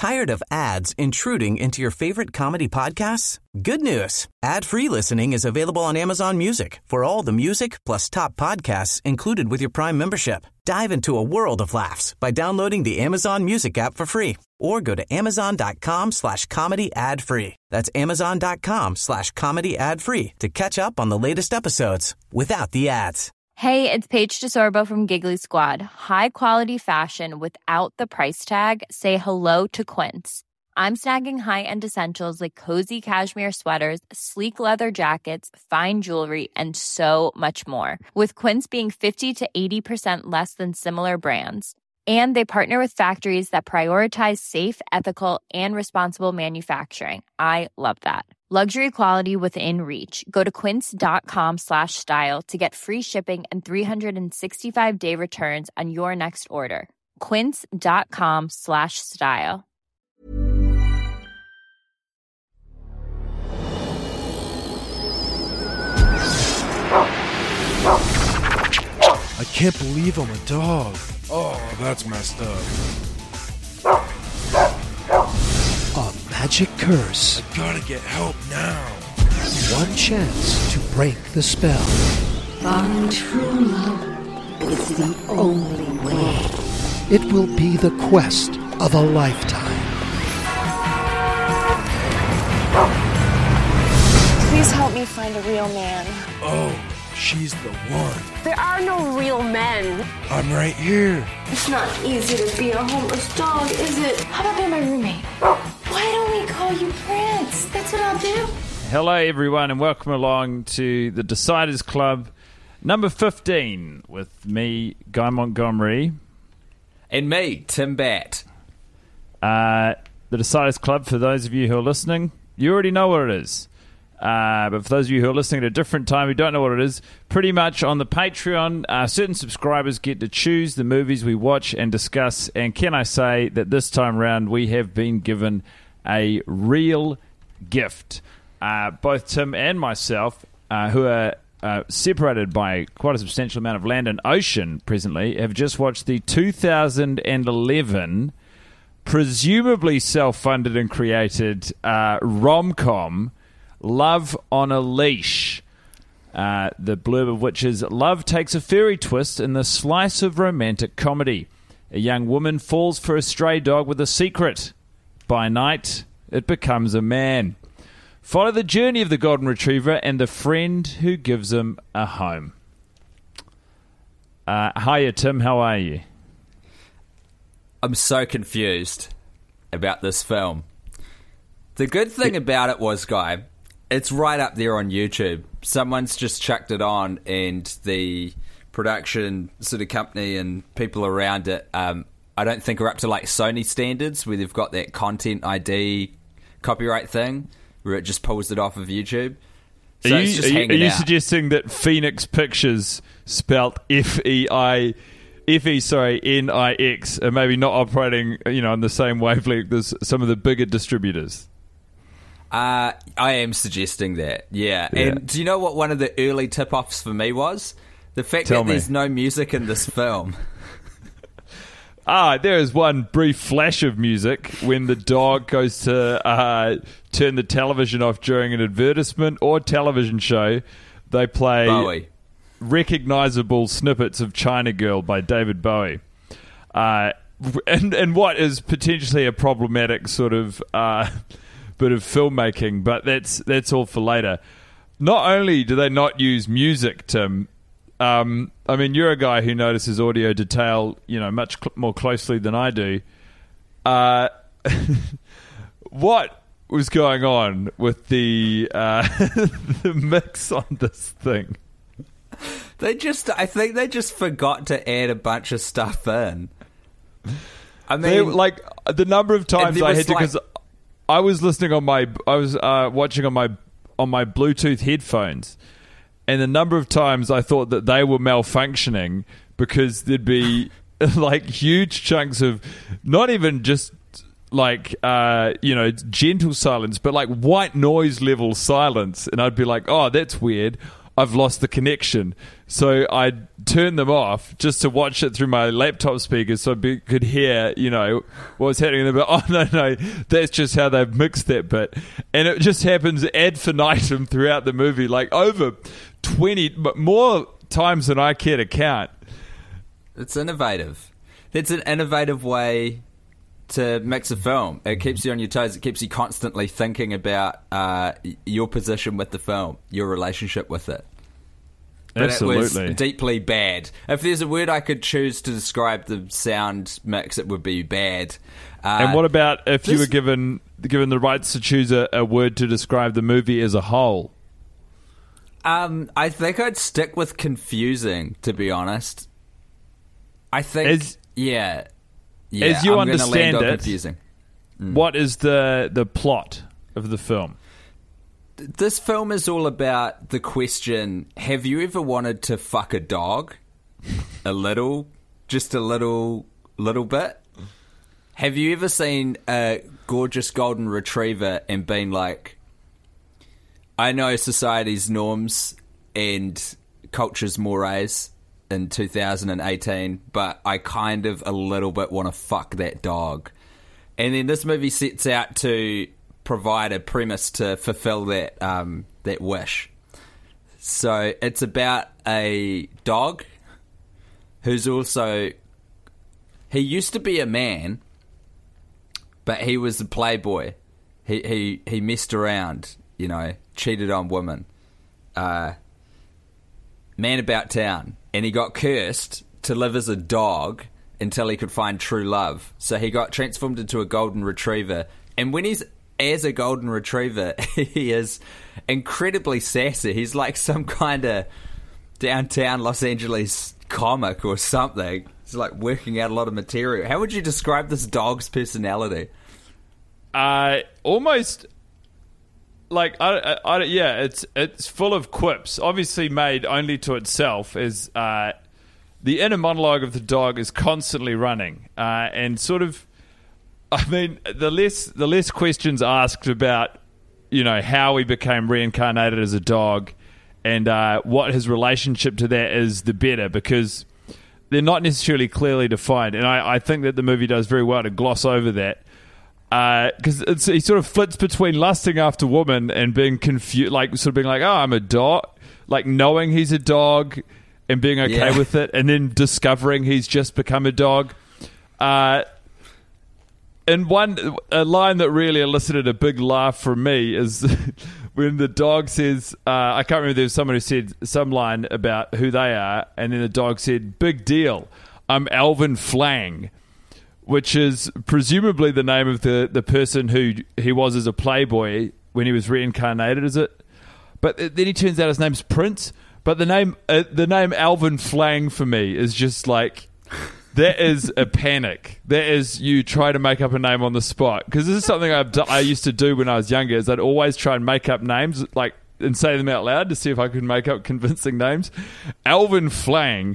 Tired of ads intruding into your favorite comedy podcasts? Good news. Ad-free listening is available on Amazon Music for all the music plus top podcasts included with your Prime membership. Dive into a world of laughs by downloading the Amazon Music app for free or go to amazon.com/comedy ad-free. That's amazon.com/comedy ad-free to catch up on the latest episodes without the ads. Hey, it's Paige DeSorbo from Giggly Squad. High quality fashion without the price tag. Say hello to Quince. I'm snagging high-end essentials like cozy cashmere sweaters, sleek leather jackets, fine jewelry, and so much more. With Quince being 50 to 80% less than similar brands. And they partner with factories that prioritize safe, ethical, and responsible manufacturing. I love that. Luxury quality within reach. Go to quince.com/style to get free shipping and 365-day returns on your next order. Quince.com/style. I can't believe I'm a dog. Oh, that's messed up. A magic curse. I gotta get help now. One chance to break the spell. Find true love is the only way. It will be the quest of a lifetime. Please help me find a real man. Oh, she's the one. There are no real men. I'm right here. It's not easy to be a homeless dog, is it? How about being my roommate? Why don't we call you Prince? That's what I'll do. Hello, everyone, and welcome along to the Deciders Club, number 15, with me, Guy Montgomery. And me, Tim Batt. The Deciders Club, for those of you who are listening, you already know what it is. But for those of you who are listening at a different time who don't know what it is, pretty much on the Patreon, certain subscribers get to choose the movies we watch and discuss. And can I say that this time round we have been given a real gift. Both Tim and myself, who are separated by quite a substantial amount of land and ocean presently, have just watched the 2011, presumably self-funded and created rom-com, Love on a Leash. The blurb of which is, love takes a fairy twist in the slice of romantic comedy. A young woman falls for a stray dog with a secret. By night, it becomes a man. Follow the journey of the golden retriever and the friend who gives him a home. Hiya, Tim. How are you? I'm so confused about this film. The good thing about it was, Guy, it's right up there on YouTube. Someone's just chucked it on, and the production sort of company and people around it, I don't think are up to like Sony standards, where they've got that content ID copyright thing, where it just pulls it off of YouTube. So are you suggesting that Phoenix Pictures, spelt Nix, are maybe not operating, on the same wavelength as some of the bigger distributors? I am suggesting that, yeah. And do you know what one of the early tip-offs for me was? The fact that there's no music in this film. There is one brief flash of music when the dog goes to turn the television off during an advertisement or television show. They play Bowie. Recognizable snippets of China Girl by David Bowie. And what is potentially a problematic sort of bit of filmmaking, but that's all for later. Not only do they not use music, Tim, you're a guy who notices audio detail, much more closely than I do. What was going on with the the mix on this thing? I think they just forgot to add a bunch of stuff in. I mean, the number of times I had to, because I was listening on watching on my Bluetooth headphones, and the number of times I thought that they were malfunctioning because there'd be like huge chunks of not even just like gentle silence, but like white noise level silence, and I'd be like, oh, that's weird. I've lost the connection. So I turned them off just to watch it through my laptop speakers so I could hear, what was happening. And they're like, oh, no, that's just how they've mixed that bit. And it just happens ad infinitum throughout the movie, like over 20, but more times than I care to count. It's innovative. It's an innovative way to mix a film. It keeps you on your toes. It keeps you constantly thinking about your position with the film, your relationship with it. But Absolutely. It was deeply bad. If there's a word I could choose to describe the sound mix, it would be bad. And what about if you were given the rights to choose a word to describe the movie as a whole? I think I'd stick with confusing, to be honest. I think, yeah. As you understand it, confusing. What is the plot of the film? This film is all about the question, have you ever wanted to fuck a dog? Just a little bit? Have you ever seen a gorgeous golden retriever and been like, I know society's norms and culture's mores in 2018, but I kind of a little bit want to fuck that dog. And then this movie sets out to provide a premise to fulfill that wish. So it's about a dog who's also... He used to be a man, but he was a playboy. He messed around, cheated on women. Man about town. And he got cursed to live as a dog until he could find true love. So he got transformed into a golden retriever. And when he's as a golden retriever, he is incredibly sassy. He's like some kind of downtown Los Angeles comic or something. He's like working out a lot of material. How would you describe this dog's personality? Almost... Like, it's full of quips, obviously made only to itself, as the inner monologue of the dog is constantly running. And sort of, the less questions asked about, how he became reincarnated as a dog and what his relationship to that is, the better, because they're not necessarily clearly defined. And I think that the movie does very well to gloss over that. Because he sort of flits between lusting after women and being confused, like sort of being like, oh, I'm a dog, like knowing he's a dog and being okay with it, and then discovering he's just become a dog. And a line that really elicited a big laugh from me is when the dog says, I can't remember, there was someone who said some line about who they are, and then the dog said, big deal, I'm Alvin Flang. Which is presumably the name of the person who he was as a playboy when he was reincarnated, is it? But then he turns out his name's Prince. But the name Alvin Flang for me is just like, that is a panic. That is, you try to make up a name on the spot. Because this is something I used to do when I was younger, is I'd always try and make up names like and say them out loud to see if I could make up convincing names. Alvin Flang...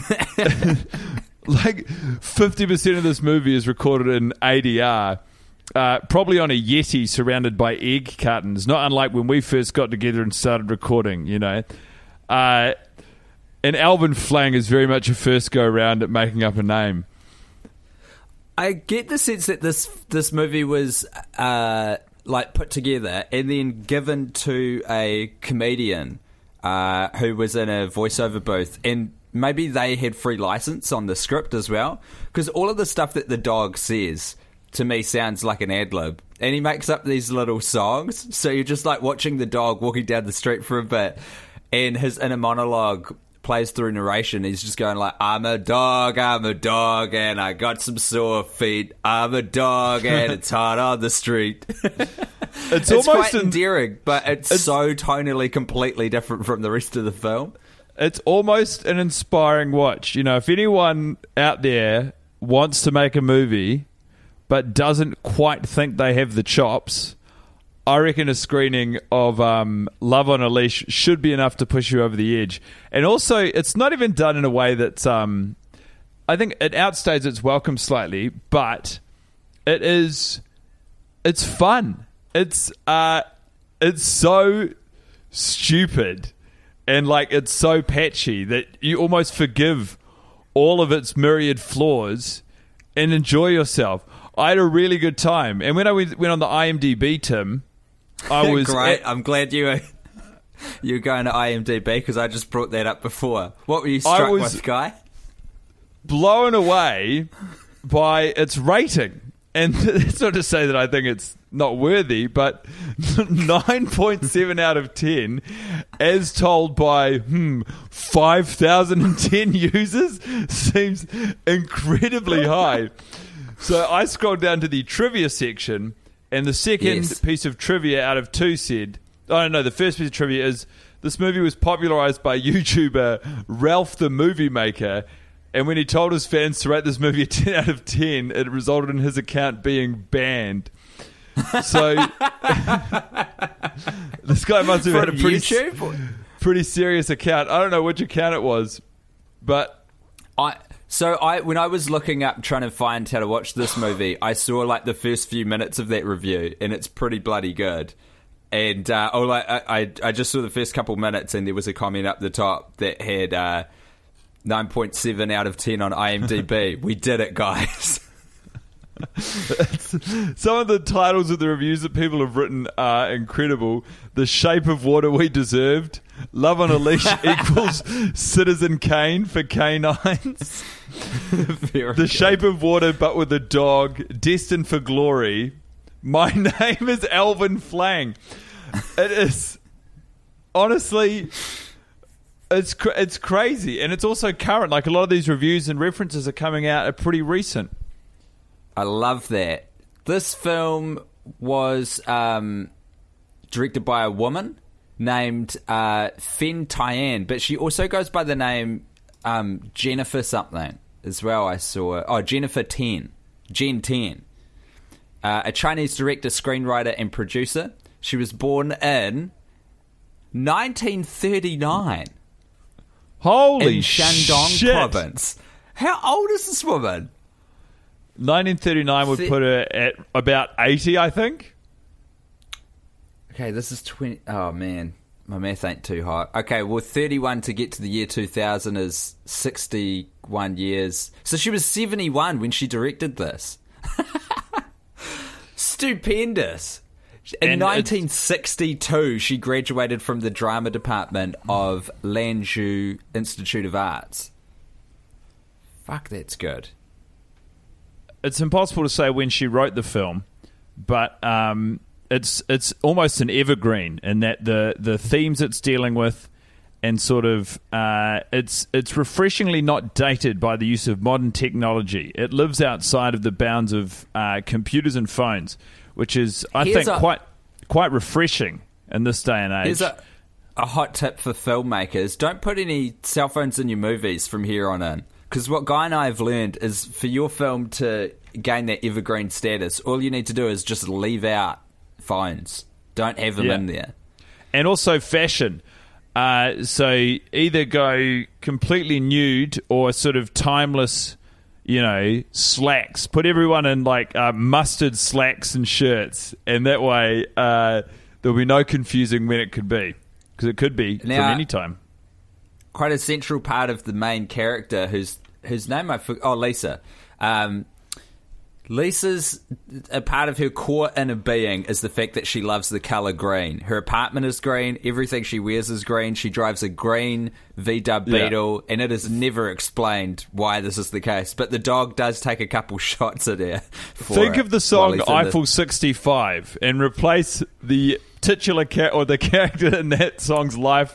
Like 50% of this movie is recorded in ADR, probably on a Yeti surrounded by egg cartons, not unlike when we first got together and started recording, And Alvin Flang is very much a first go around at making up a name. I get the sense that this movie was put together and then given to a comedian who was in a voiceover booth, and maybe they had free license on the script as well, because all of the stuff that the dog says to me sounds like an ad-lib, and he makes up these little songs, so you're just like watching the dog walking down the street for a bit, and his inner monologue plays through narration. He's just going like, I'm a dog, and I got some sore feet, I'm a dog, and it's hot on the street. It's almost quite endearing, but it's so tonally completely different from the rest of the film. It's almost an inspiring watch. If anyone out there wants to make a movie but doesn't quite think they have the chops, I reckon a screening of Love on a Leash should be enough to push you over the edge. And also, it's not even done in a way that's... I think it outstays its welcome slightly, but it's fun. It's so stupid. and like it's so patchy that you almost forgive all of its myriad flaws and enjoy yourself. I had a really good time, and when I went on the IMDb, Tim, I was great. I'm glad you're going to IMDb because I just brought that up before. What were you struck with, Guy? Blown away by its rating. And it's not to say that I think it's not worthy, but 9.7 out of 10, as told by 5,010 users, seems incredibly high. So I scrolled down to the trivia section, and the second piece of trivia out of 2 said, the first piece of trivia is, this movie was popularized by YouTuber Ralph the Movie Maker, and when he told his fans to rate this movie a 10 out of 10, it resulted in his account being banned. So this guy must have had a pretty serious account. I don't know which account it was, but when I was looking up trying to find how to watch this movie, I saw like the first few minutes of that review, and it's pretty bloody good. And I just saw the first couple minutes, and there was a comment up the top that had 9.7 out of 10 on IMDb. We did it, guys. Some of the titles of the reviews that people have written are incredible. The Shape of Water we deserved. Love on a Leash equals Citizen Kane for canines. The Shape of Water but with a dog. Destined for Glory. My name is Alvin Flang. It is honestly, it's crazy, and it's also current. Like a lot of these reviews and references are coming out are pretty recent. I love that. This film was directed by a woman named Fen Tian, but she also goes by the name Jennifer something as well. I saw Jennifer Ten, Jen Ten. A Chinese director, screenwriter, and producer. She was born in 1939. Holy in Shandong province. How old is this woman? 1939 would put her at about 80, I think. Okay, this is 20... Oh, man. My math ain't too hot. Okay, well, 31 to get to the year 2000 is 61 years. So she was 71 when she directed this. Stupendous. In 1962, she graduated from the drama department of Lanzhou Institute of Arts. Fuck, that's good. It's impossible to say when she wrote the film, but it's almost an evergreen in that the themes it's dealing with, and sort of it's refreshingly not dated by the use of modern technology. It lives outside of the bounds of computers and phones, which is, I think, quite refreshing in this day and age. Here's a hot tip for filmmakers. Don't put any cell phones in your movies from here on in. Because what Guy and I have learned is for your film to gain that evergreen status, all you need to do is just leave out phones. Don't have them in there. And also fashion. So either go completely nude or sort of timeless, slacks. Put everyone in like mustard slacks and shirts, and that way there'll be no confusing when it could be, because it could be from any time. Quite a central part of the main character, whose name I forgot. Oh, Lisa. Lisa's a part of her core inner being is the fact that she loves the colour green. Her apartment is green. Everything she wears is green. She drives a green VW Beetle, and it is never explained why this is the case. But the dog does take a couple shots at her. Think of the song Eiffel 65 and replace the titular or the character in that song's life.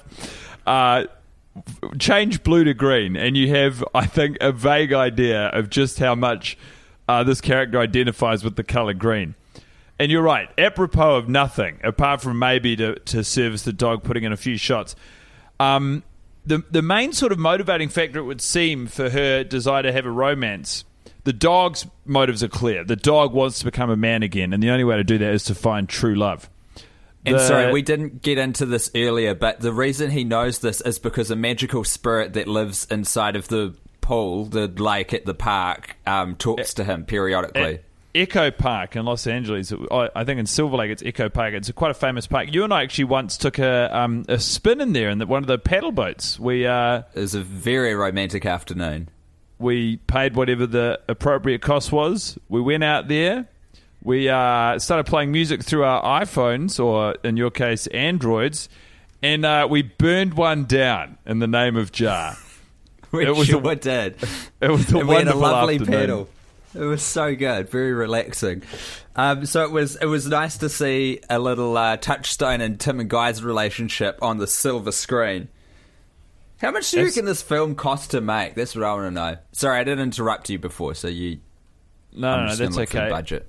Change blue to green, and you have, I think, a vague idea of just how much this character identifies with the colour green. And you're right, apropos of nothing, apart from maybe to service the dog putting in a few shots. The main sort of motivating factor, it would seem, for her desire to have a romance, the dog's motives are clear. The dog wants to become a man again, and the only way to do that is to find true love. And sorry, we didn't get into this earlier, but the reason he knows this is because a magical spirit that lives inside of the pool, the lake at the park, talks to him periodically. Echo Park in Los Angeles. I think in Silver Lake it's Echo Park. It's quite a famous park. You and I actually once took a spin in there in one of the paddle boats. It was a very romantic afternoon. We paid whatever the appropriate cost was. We went out there. We started playing music through our iPhones, or in your case, Androids, and we burned one down in the name of Jar. We did. It was a wonderful we had a lovely afternoon. Pedal. It was so good, very relaxing. So it was nice to see a little touchstone in Tim and Guy's relationship on the silver screen. How much do you reckon this film cost to make? That's what I want to know. Sorry, I didn't interrupt you before, so you... No, that's okay. Budget.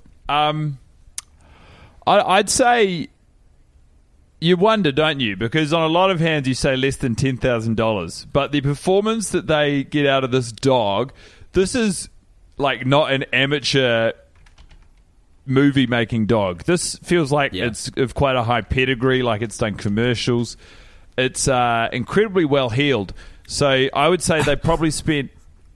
I'd say you wonder, don't you? Because on a lot of hands you say less than $10,000, but the performance that they get out of this dog, this is like not an amateur movie making dog. This feels like it's of quite a high pedigree, like it's done commercials. It's incredibly well heeled. So I would say they probably spent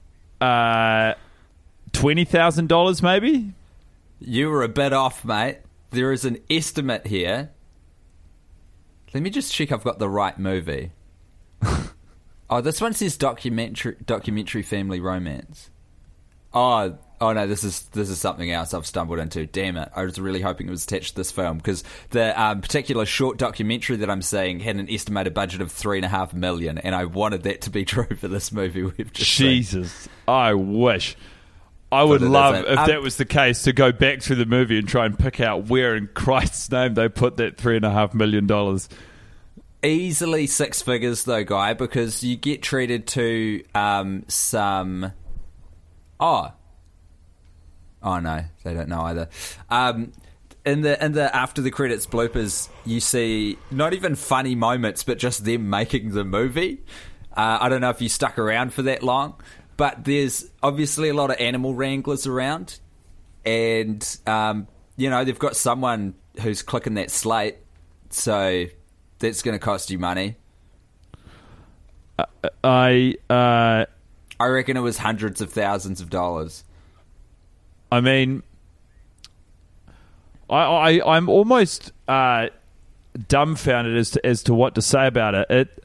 $20,000 maybe. You were a bit off, mate. There is an estimate here. Let me just check I've got the right movie. Oh, this one says documentary family romance. Oh no, this is something else I've stumbled into. Damn it. I was really hoping it was attached to this film, because the particular short documentary that I'm seeing had an estimated budget of $3.5 million, and I wanted that to be true for this movie we've just seen. I wish. I would love, if that was the case, to go back through the movie and try and pick out where in Christ's name they put that $3.5 million. Easily six figures, though, Guy, because you get treated to some... Oh no, they don't know either. In the after the credits bloopers, you see not even funny moments, but just them making the movie. I don't know if you stuck around for that long, but there's obviously a lot of animal wranglers around, and they've got someone who's clicking that slate, so that's going to cost you money. I reckon it was hundreds of thousands of dollars. I mean, I'm almost dumbfounded as to what to say about it.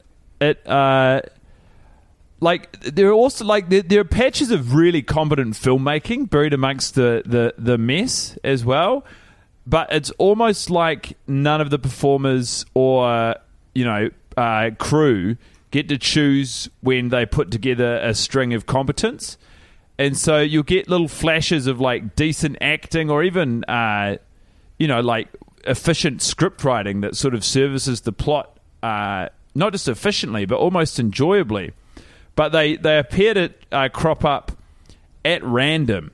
Like there are also there are patches of really competent filmmaking buried amongst the mess as well, but it's almost like none of the performers or crew get to choose when they put together a string of competence. And so you'll get little flashes of like decent acting, or even like efficient script writing that sort of services the plot, not just efficiently but almost enjoyably. But they appear to crop up at random,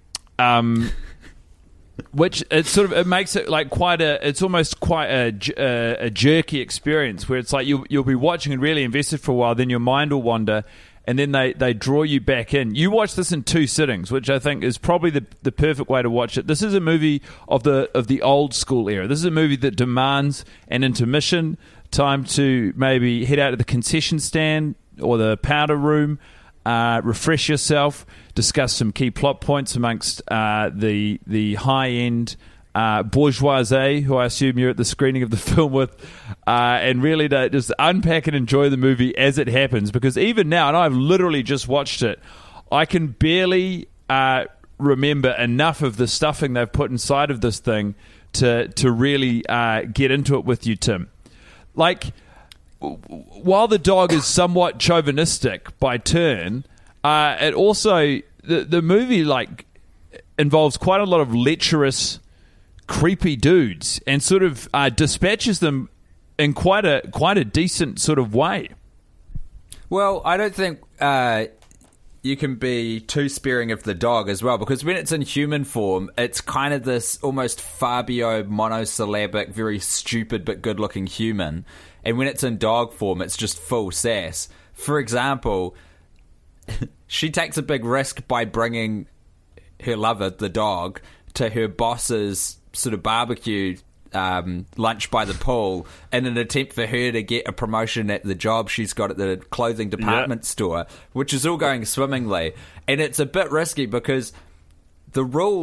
which it makes it like it's almost quite a jerky experience, where it's like you'll be watching and really invested for a while, then your mind will wander, and then they draw you back in. You watch this in 2 sittings, which I think is probably the perfect way to watch it. This is a movie of the old school era. This is a movie that demands an intermission, time to maybe head out to the concession stand or the powder room, refresh yourself, discuss some key plot points amongst the high-end bourgeoisie, who I assume you're at the screening of the film with, and really to just unpack and enjoy the movie as it happens. Because even now, and I've literally just watched it, I can barely remember enough of the stuffing they've put inside of this thing to really get into it with you, Tim. Like, while the dog is somewhat chauvinistic by turn, it also the movie involves quite a lot of lecherous, creepy dudes, and sort of dispatches them in quite a decent sort of way. Well, I don't think you can be too sparing of the dog as well, because when it's in human form, it's kind of this almost Fabio monosyllabic, very stupid but good-looking human. And when it's in dog form, it's just full sass. For example, she takes a big risk by bringing her lover, the dog, to her boss's sort of barbecue lunch by the pool in an attempt for her to get a promotion at the job she's got at the clothing department store, which is all going swimmingly. And it's a bit risky because the rule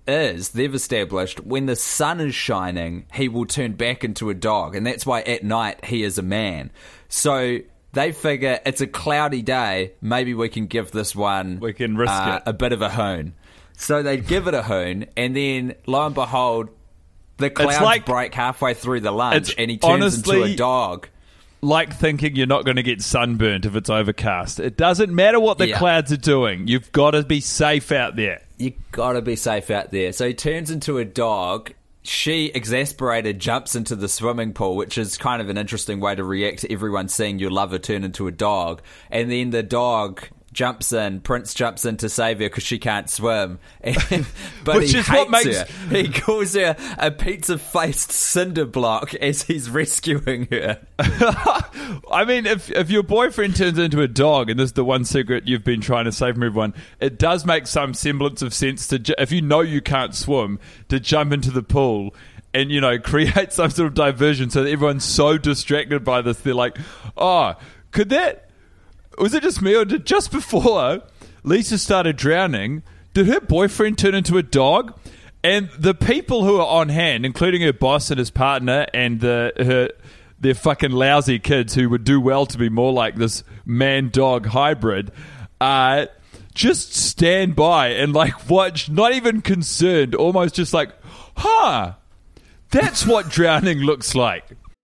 is, they've established, when the sun is shining, he will turn back into a dog. And that's why at night he is a man. So they figure it's a cloudy day, maybe we can give this one we can risk it. A bit of a hoon. So they give it a hoon, and then lo and behold, the clouds break halfway through the lunch, and he turns into a dog. Like thinking you're not going to get sunburnt if it's overcast. It doesn't matter what the clouds are doing. You've got to be safe out there. You got to be safe out there. So he turns into a dog. She, exasperated, jumps into the swimming pool, which is kind of an interesting way to react to everyone seeing your lover turn into a dog. And then the dog jumps in, Prince jumps in to save her because she can't swim. But he hates her. He calls her a pizza-faced cinder block as he's rescuing her. I mean, if your boyfriend turns into a dog, and this is the one secret you've been trying to save from everyone, it does make some semblance of sense to, if you know you can't swim, to jump into the pool and, you know, create some sort of diversion so that everyone's so distracted by this, they're like, oh, could that... Was it just me, or did just before Lisa started drowning, did her boyfriend turn into a dog? And the people who are on hand, including her boss and his partner and their fucking lousy kids who would do well to be more like this man-dog hybrid, just stand by and like watch, not even concerned, almost just like, that's what drowning looks like.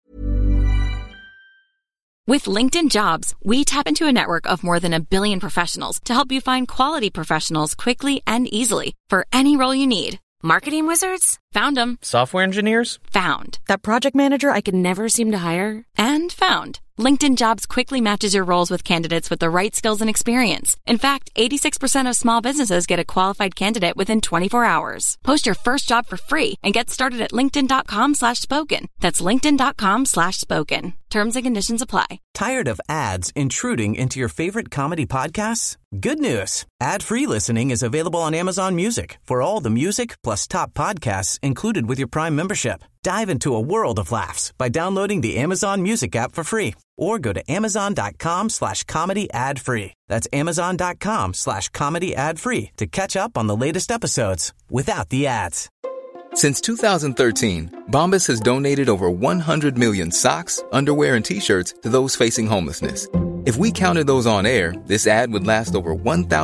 With LinkedIn Jobs, we tap into a network of more than 1 billion professionals to help you find quality professionals quickly and easily for any role you need. Marketing wizards? Found them. Software engineers? Found. That project manager I could never seem to hire? And found. LinkedIn Jobs quickly matches your roles with candidates with the right skills and experience. In fact, 86% of small businesses get a qualified candidate within 24 hours. Post your first job for free and get started at linkedin.com/spoken. That's linkedin.com/spoken. Terms and conditions apply. Tired of ads intruding into your favorite comedy podcasts? Good news. Ad-free listening is available on Amazon Music for all the music plus top podcasts included with your Prime membership. Dive into a world of laughs by downloading the Amazon Music app for free or go to amazon.com/comedy ad-free. That's amazon.com/comedy ad-free to catch up on the latest episodes without the ads. Since 2013, Bombas has donated over 100 million socks, underwear, and T-shirts to those facing homelessness. If we counted those on air, this ad would last over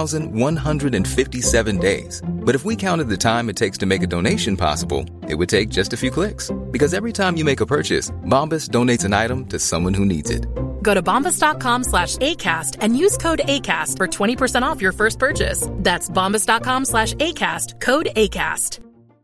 1,157 days. But if we counted the time it takes to make a donation possible, it would take just a few clicks. Because every time you make a purchase, Bombas donates an item to someone who needs it. Go to bombas.com/ACAST and use code ACAST for 20% off your first purchase. That's bombas.com/ACAST, code ACAST.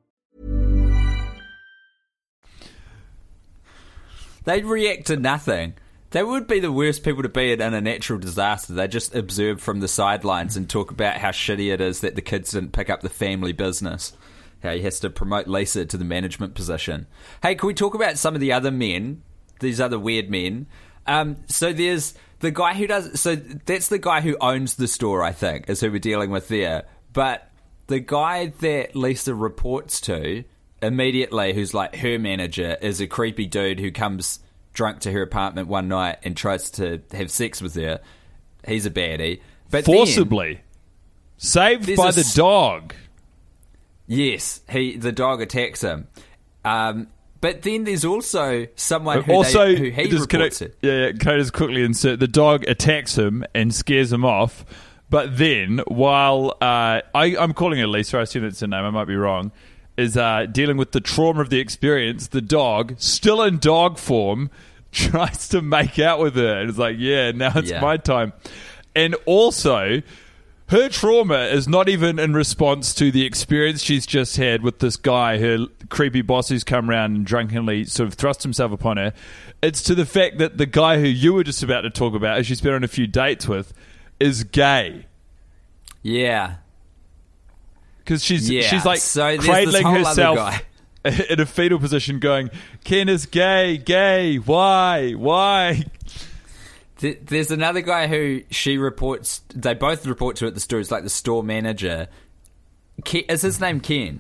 They'd react to nothing. They would be the worst people to be in a natural disaster. They just observe from the sidelines and talk about how shitty it is that the kids didn't pick up the family business. How he has to promote Lisa to the management position. Hey, can we talk about some of the other men? These other weird men. So there's the guy who does... So that's the guy who owns the store, I think, is who we're dealing with there. But the guy that Lisa reports to immediately, who's like her manager, is a creepy dude who comes drunk to her apartment one night and tries to have sex with her. He's a baddie. But forcibly. Saved by the dog. Yes, the dog attacks him. But then there's also someone who he reports to. Yeah, can I just quickly insert? The dog attacks him and scares him off. But then, while I'm calling her Lisa, I assume that's her name, I might be wrong, is dealing with the trauma of the experience, the dog, still in dog form, tries to make out with her. And it's like, yeah, now it's my time. And also, her trauma is not even in response to the experience she's just had with this guy, her creepy boss who's come around and drunkenly sort of thrust himself upon her. It's to the fact that the guy who you were just about to talk about, who she's been on a few dates with, is gay. Yeah. Because she's like cradling herself in a fetal position going, Ken is gay, why? There's another guy who they both report to at the store. It's like the store manager. Is his name Ken?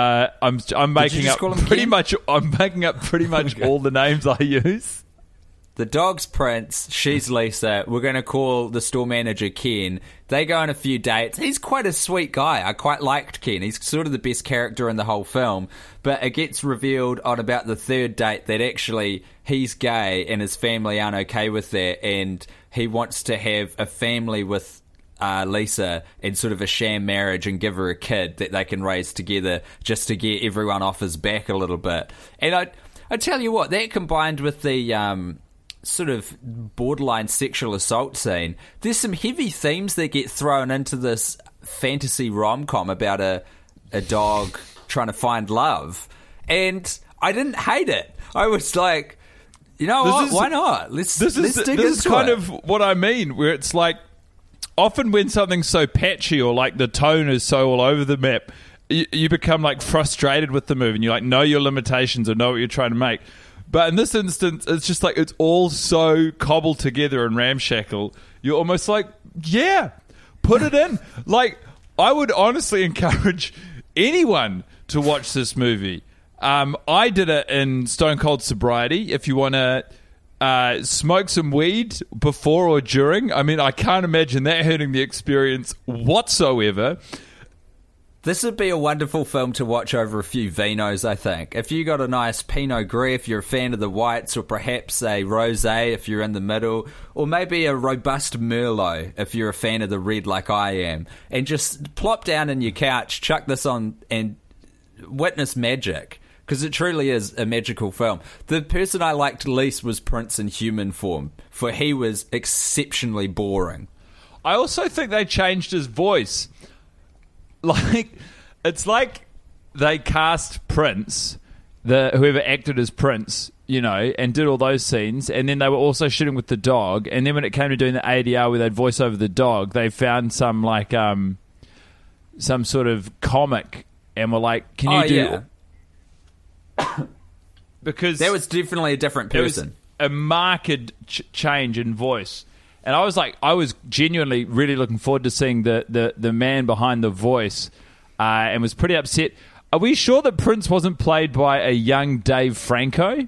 I'm making up pretty much all the names I use. The dog's Prince, she's Lisa. We're going to call the store manager Ken. They go on a few dates. He's quite a sweet guy. I quite liked Ken. He's sort of the best character in the whole film. But it gets revealed on about the third date that actually he's gay and his family aren't okay with that. And he wants to have a family with Lisa and sort of a sham marriage and give her a kid that they can raise together just to get everyone off his back a little bit. And I tell you what, that combined with the sort of borderline sexual assault scene, there's some heavy themes that get thrown into this fantasy rom-com about a dog trying to find love. And I didn't hate it. I was like, you know what? Why not? Let's dig into it. This is kind of what I mean, where it's like, often when something's so patchy or like the tone is so all over the map, you become like frustrated with the movie and you like know your limitations or know what you're trying to make. But in this instance, it's just like it's all so cobbled together and ramshackle. You're almost like, yeah, put it in. Like, I would honestly encourage anyone to watch this movie. I did it in stone cold sobriety. If you want to smoke some weed before or during, I mean, I can't imagine that hurting the experience whatsoever. This would be a wonderful film to watch over a few vinos, I think. If you got a nice Pinot Gris, if you're a fan of the whites, or perhaps a rosé if you're in the middle, or maybe a robust Merlot if you're a fan of the red like I am, and just plop down in your couch, chuck this on, and witness magic, because it truly is a magical film. The person I liked least was Prince in human form, for he was exceptionally boring. I also think they changed his voice. Like, it's like they cast Prince, whoever acted as Prince, you know, and did all those scenes, and then they were also shooting with the dog, and then when it came to doing the ADR where they'd voice over the dog, they found some, like, some sort of comic, and were like, can you do... Yeah. Because... That was definitely a different person. It was a marked change in voice. And I was like, I was genuinely really looking forward to seeing the man behind the voice, and was pretty upset. Are we sure that Prince wasn't played by a young Dave Franco?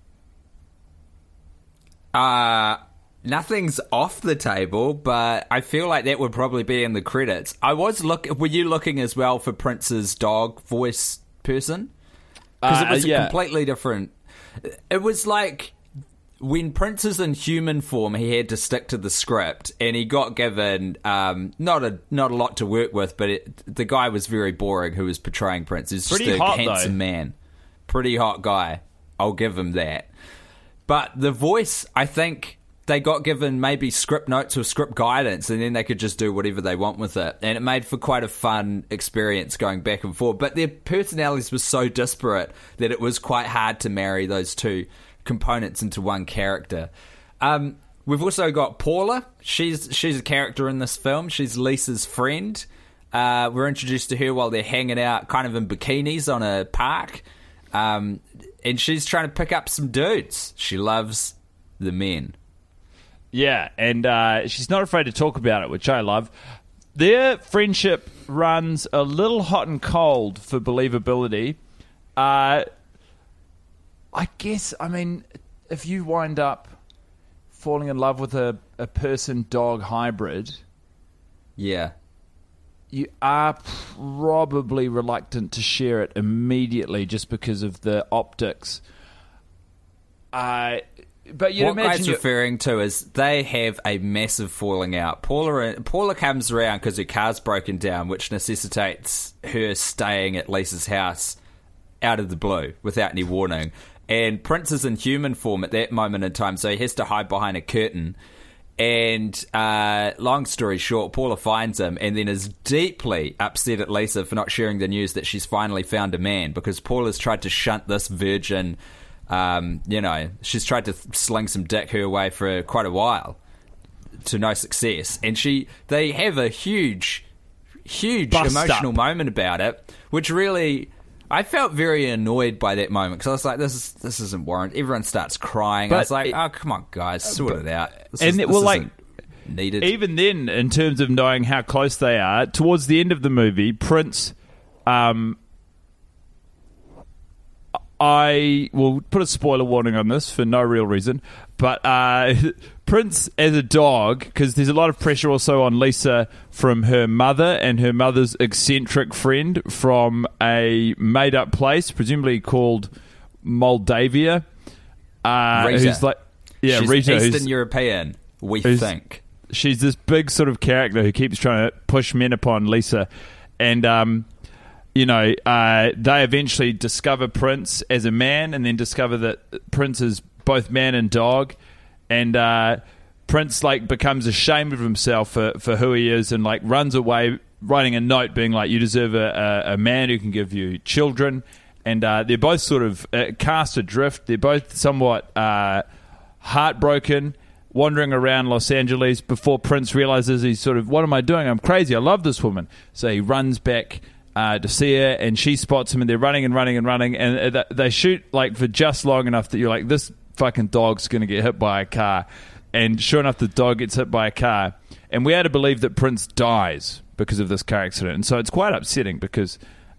Nothing's off the table, but I feel like that would probably be in the credits. Were you looking as well for Prince's dog voice person? Because it was a completely different... It was like... When Prince is in human form, he had to stick to the script, and he got given not a lot to work with, but the guy was very boring who was portraying Prince. He's just a handsome man. Pretty hot guy. I'll give him that. But the voice, I think they got given maybe script notes or script guidance, and then they could just do whatever they want with it. And it made for quite a fun experience going back and forth. But their personalities were so disparate that it was quite hard to marry those two components into one character. We've also got Paula. She's a character in this film. She's Lisa's friend. We're introduced to her while they're hanging out kind of in bikinis on a park. And she's trying to pick up some dudes. She loves the men. Yeah, and she's not afraid to talk about it, which I love. Their friendship runs a little hot and cold for believability. I guess, I mean, if you wind up falling in love with a person-dog hybrid... Yeah. You are probably reluctant to share it immediately just because of the optics. But you'd what imagine... Guy's referring to is they have a massive falling out. Paula comes around because her car's broken down, which necessitates her staying at Lisa's house out of the blue without any warning. And Prince is in human form at that moment in time, so he has to hide behind a curtain. And long story short, Paula finds him and then is deeply upset at Lisa for not sharing the news that she's finally found a man, because Paula's tried to shunt this virgin, she's tried to sling some dick her way for quite a while to no success. And they have a huge emotional moment about it, which really... I felt very annoyed by that moment because I was like, this isn't warranted. Everyone starts crying. But I was like, oh, come on, guys, sort it out. This isn't needed. Even then, in terms of knowing how close they are, towards the end of the movie, Prince, I I will put a spoiler warning on this for no real reason, but Prince as a dog, because there's a lot of pressure also on Lisa from her mother and her mother's eccentric friend from a made-up place, presumably called Moldavia. Rita. Who's like, yeah, she's Rita, Eastern European, we think. She's this big sort of character who keeps trying to push men upon Lisa. And, they eventually discover Prince as a man and then discover that Prince is both man and dog. And Prince, becomes ashamed of himself for who he is and, runs away, writing a note being like, you deserve a man who can give you children. And they're both sort of cast adrift. They're both somewhat heartbroken, wandering around Los Angeles before Prince realizes he's sort of, what am I doing? I'm crazy. I love this woman. So he runs back to see her, and she spots him, and they're running and running and running, and they shoot for just long enough that you're like, this fucking dog's going to get hit by a car. And sure enough, the dog gets hit by a car, and we had to believe that Prince dies because of this car accident. And so it's quite upsetting because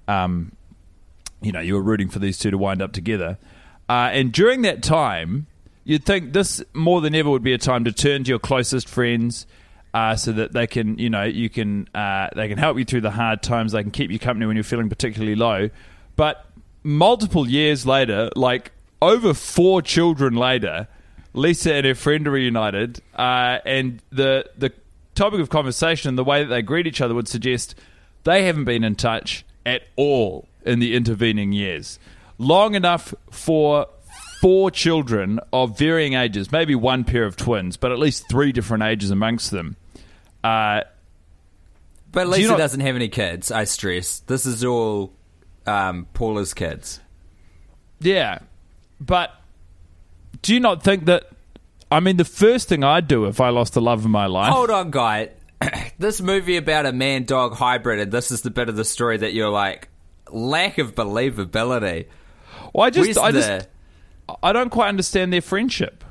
you were rooting for these two to wind up together. And during that time, you'd think this more than ever would be a time to turn to your closest friends so that they can, they can help you through the hard times. They can keep you company when you're feeling particularly low. But multiple years later, over 4 children later, Lisa and her friend are reunited, and the topic of conversation and the way that they greet each other would suggest they haven't been in touch at all in the intervening years. Long enough for 4 children of varying ages, maybe one pair of twins, but at least 3 different ages amongst them. But Lisa doesn't have any kids, I stress. This is all Paula's kids. Yeah, but do you not think that... the first thing I'd do if I lost the love of my life... Hold on, guy. This movie about a man-dog hybrid, and this is the bit of the story that you're like, lack of believability. Well, I don't quite understand their friendship.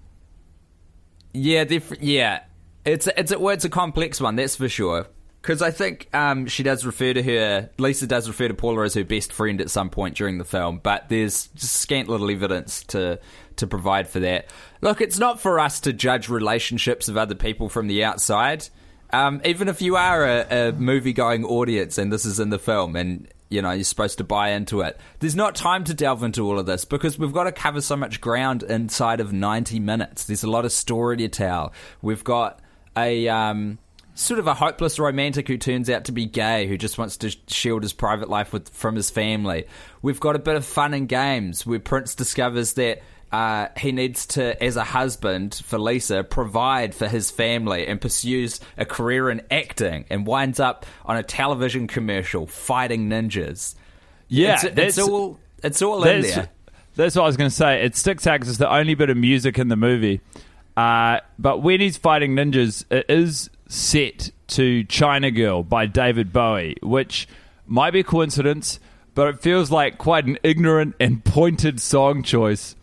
Yeah, it's a complex one, that's for sure. Because I think Lisa does refer to Paula as her best friend at some point during the film, but there's just scant little evidence to provide for that. Look, it's not for us to judge relationships of other people from the outside. Even if you are a movie-going audience and this is in the film and you're supposed to buy into it, there's not time to delve into all of this because we've got to cover so much ground inside of 90 minutes. There's a lot of story to tell. We've got a... sort of a hopeless romantic who turns out to be gay, who just wants to shield his private life from his family. We've got a bit of fun and games where Prince discovers that he needs to, as a husband for Lisa, provide for his family and pursues a career in acting and winds up on a television commercial fighting ninjas. Yeah, it's all in there. That's what I was going to say. It sticks out because it's the only bit of music in the movie. But when he's fighting ninjas, it is set to China Girl by David Bowie, which might be a coincidence, but it feels like quite an ignorant and pointed song choice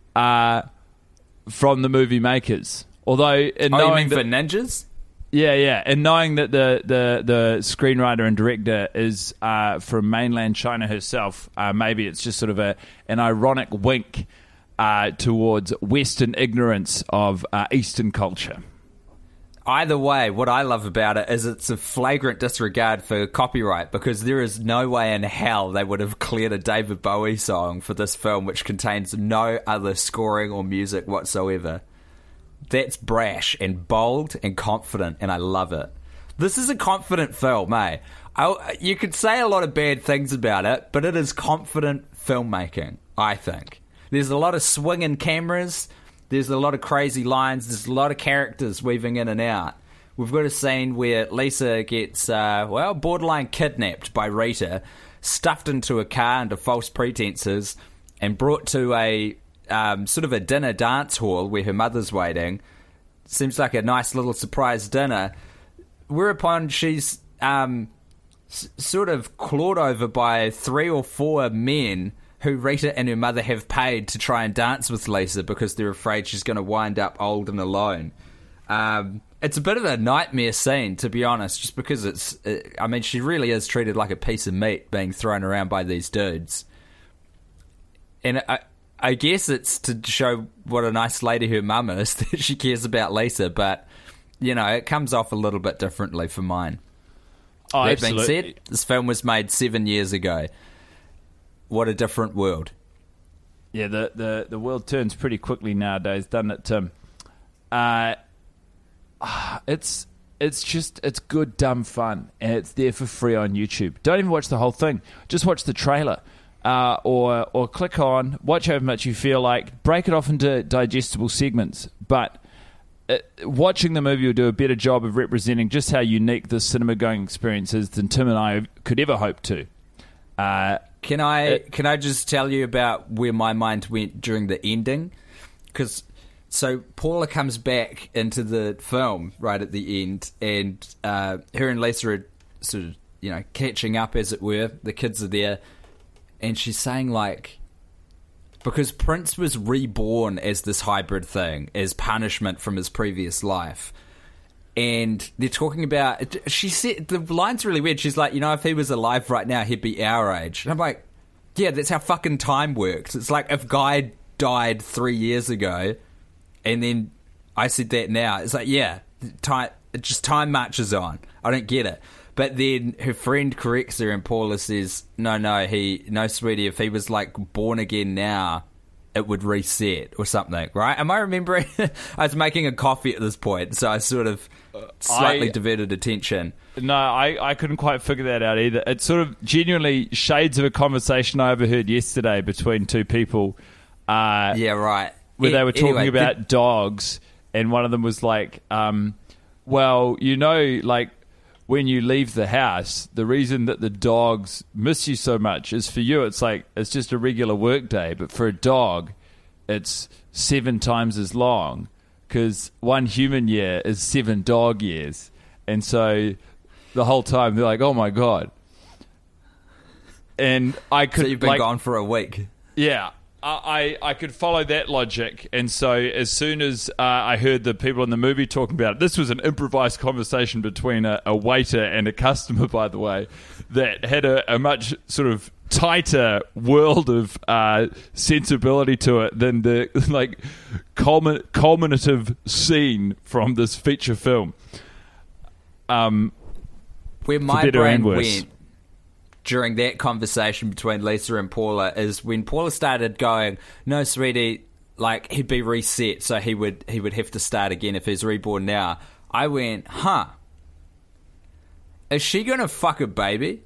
from the movie makers. Although, you mean for ninjas? Yeah, and knowing that the screenwriter and director is from mainland China herself, maybe it's just sort of an ironic wink towards Western ignorance of Eastern culture. Either way, what I love about it is it's a flagrant disregard for copyright because there is no way in hell they would have cleared a David Bowie song for this film which contains no other scoring or music whatsoever. That's brash and bold and confident, and I love it. This is a confident film, eh? You could say a lot of bad things about it, but it is confident filmmaking, I think. There's a lot of swinging cameras. There's a lot of crazy lines. There's a lot of characters weaving in and out. We've got a scene where Lisa gets, borderline kidnapped by Rita, stuffed into a car under false pretenses, and brought to a sort of a dinner dance hall where her mother's waiting. Seems like a nice little surprise dinner. Whereupon she's sort of clawed over by 3 or 4 men who Rita and her mother have paid to try and dance with Lisa because they're afraid she's going to wind up old and alone. It's a bit of a nightmare scene, to be honest, just because she really is treated like a piece of meat being thrown around by these dudes. And I guess it's to show what a nice lady her mum is, that she cares about Lisa, but, you know, it comes off a little bit differently for mine. Oh, that absolutely. being said, this film was made 7 years ago. What a different world. Yeah, the world turns pretty quickly nowadays, doesn't it, Tim? It's good, dumb fun, and it's there for free on YouTube. Don't even watch the whole thing. Just watch the trailer, or click on, watch however much you feel like, break it off into digestible segments. But watching the movie will do a better job of representing just how unique this cinema-going experience is than Tim and I could ever hope to. Can I just tell you about where my mind went during the ending? Because so Paula comes back into the film right at the end, and her and Lisa are sort of, you know, catching up, as it were. The kids are there, and she's saying, like, because Prince was reborn as this hybrid thing, as punishment from his previous life. And they're talking about, she said, the line's really weird. She's like, you know, if he was alive right now, he'd be our age. And I'm like, yeah, that's how fucking time works. It's like if Guy died 3 years ago, and then I said that now, it's like, yeah, time marches on. I don't get it. But then her friend corrects her, and Paula says, no, sweetie, if he was like born again now, it would reset or something, right? Am I remembering? I was making a coffee at this point, so I sort of slightly diverted attention. No, I couldn't quite figure that out either. It's sort of genuinely shades of a conversation I overheard yesterday between two people. Yeah, right. Where they were talking about dogs, and one of them was like, well, you know, like, when you leave the house, the reason that the dogs miss you so much is, for you, it's like, it's just a regular work day. But for a dog, it's 7 times as long, because 1 human year is 7 dog years. And so the whole time they're like, oh my God. And I could... So you've been gone for a week. Yeah. I could follow that logic, and so as soon as I heard the people in the movie talking about it, this was an improvised conversation between a waiter and a customer, by the way, that had a much sort of tighter world of sensibility to it than the like culminative scene from this feature film. Where my brain went during that conversation between Lisa and Paula is when Paula started going, no, sweetie, like, he'd be reset, so he would have to start again if he's reborn now. I went, is she going to fuck a baby?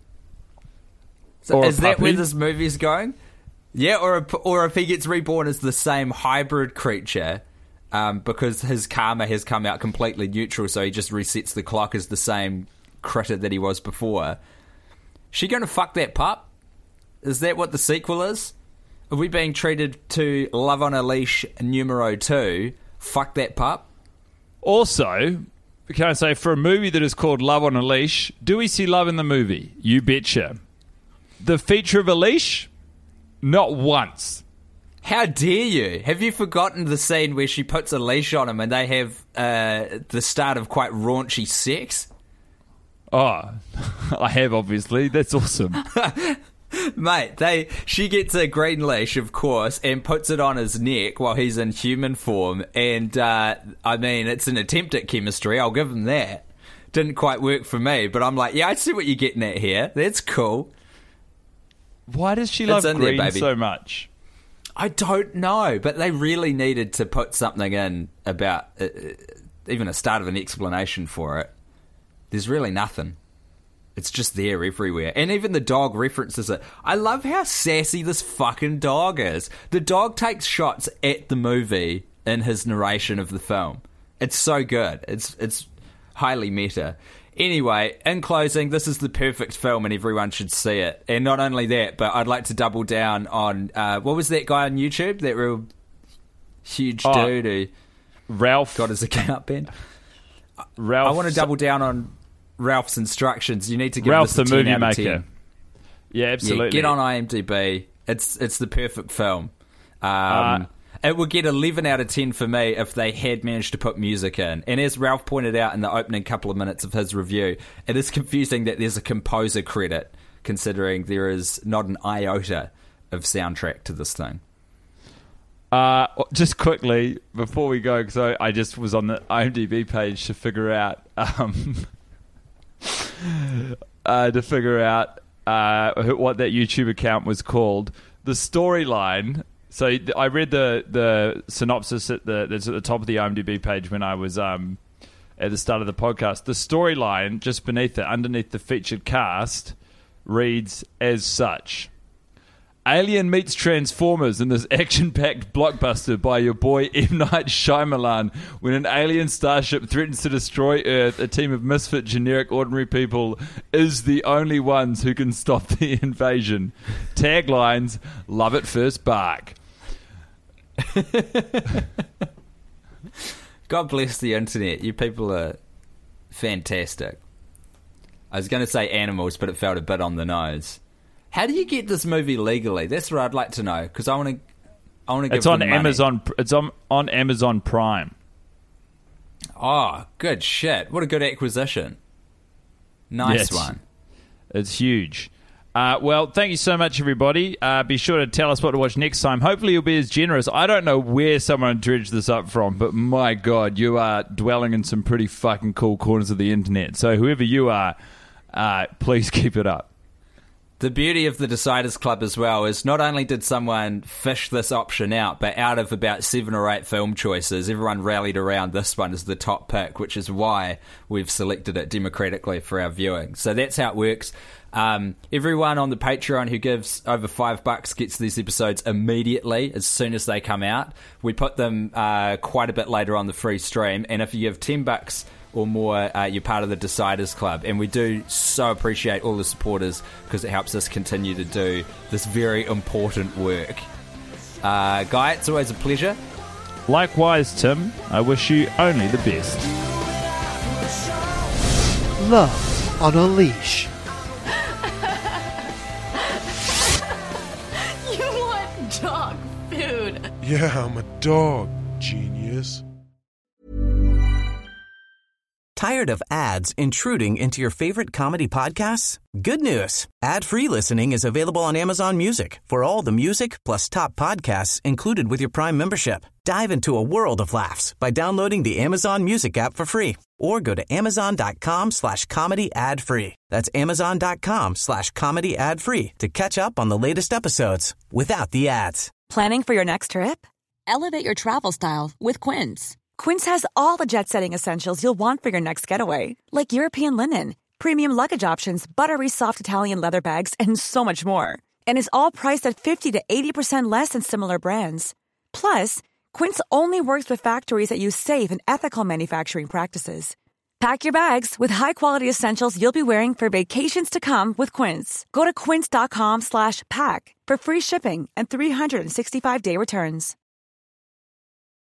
So is that where this movie's going? Yeah, or if he gets reborn as the same hybrid creature, because his karma has come out completely neutral, so he just resets the clock as the same critter that he was before. She going to fuck that pup? Is that what the sequel is? Are we being treated to Love on a Leash numero 2? Fuck that pup? Also, can I say, for a movie that is called Love on a Leash, do we see love in the movie? You betcha. The feature of a leash? Not once. How dare you? Have you forgotten the scene where she puts a leash on him and they have the start of quite raunchy sex? Oh, I have, obviously. That's awesome. Mate, she gets a green leash, of course, and puts it on his neck while he's in human form. And, I mean, it's an attempt at chemistry. I'll give him that. Didn't quite work for me, but I'm like, yeah, I see what you're getting at here. That's cool. Why does she love green so much? I don't know, but they really needed to put something in about even a start of an explanation for it. There's really nothing. It's just there everywhere. And even the dog references it. I love how sassy this fucking dog is. The dog takes shots at the movie in his narration of the film. It's so good. It's highly meta. Anyway, in closing, this is the perfect film and everyone should see it. And not only that, but I'd like to double down on... what was that guy on YouTube? That real huge dude who... Ralph. Got his account banned? Ralph. I want to double down on Ralph's instructions. You need to give Ralph this a 10 the movie out of maker. 10. Yeah, absolutely. Yeah, get on IMDb. It's the perfect film. It would get 11 out of 10 for me if they had managed to put music in. And as Ralph pointed out in the opening couple of minutes of his review, it is confusing that there's a composer credit, considering there is not an iota of soundtrack to this thing. Just quickly before we go, because I just was on the IMDb page to figure out what that YouTube account was called. The storyline. So I read the synopsis that's at the top of the IMDb page when I was at the start of the podcast. The storyline just beneath it, underneath the featured cast, reads as such. Alien meets Transformers in this action-packed blockbuster by your boy M. Night Shyamalan. When an alien starship threatens to destroy Earth, a team of misfit, generic, ordinary people is the only ones who can stop the invasion. Taglines, love at first bark. God bless the internet. You people are fantastic. I was going to say animals, but it felt a bit on the nose. How do you get this movie legally? That's what I'd like to know, because I want to give It's on them money. Amazon. It's on Amazon Prime. Oh, good shit! What a good acquisition. Nice one. It's huge. Well, thank you so much, everybody. Be sure to tell us what to watch next time. Hopefully you'll be as generous. I don't know where someone dredged this up from, but my God, you are dwelling in some pretty fucking cool corners of the internet. So whoever you are, please keep it up. The beauty of the Deciders Club as well is not only did someone fish this option out, but out of about 7 or 8 film choices, everyone rallied around this one as the top pick, which is why we've selected it democratically for our viewing. So that's how it works. Everyone on the Patreon who gives over $5 gets these episodes immediately as soon as they come out. We put them quite a bit later on the free stream, and if you give $10 or more, you're part of the Deciders Club, and we do so appreciate all the supporters because it helps us continue to do this very important work. Guy, it's always a pleasure. Likewise, Tim. I wish you only the best. Love on a Leash. You want dog food. Yeah, I'm a dog, genius. Tired of ads intruding into your favorite comedy podcasts? Good news. Ad-free listening is available on Amazon Music for all the music plus top podcasts included with your Prime membership. Dive into a world of laughs by downloading the Amazon Music app for free or go to amazon.com/comedy ad-free. That's amazon.com/comedy ad-free to catch up on the latest episodes without the ads. Planning for your next trip? Elevate your travel style with Quince. Quince has all the jet-setting essentials you'll want for your next getaway, like European linen, premium luggage options, buttery soft Italian leather bags, and so much more. And is all priced at 50 to 80% less than similar brands. Plus, Quince only works with factories that use safe and ethical manufacturing practices. Pack your bags with high-quality essentials you'll be wearing for vacations to come with Quince. Go to quince.com/pack for free shipping and 365-day returns.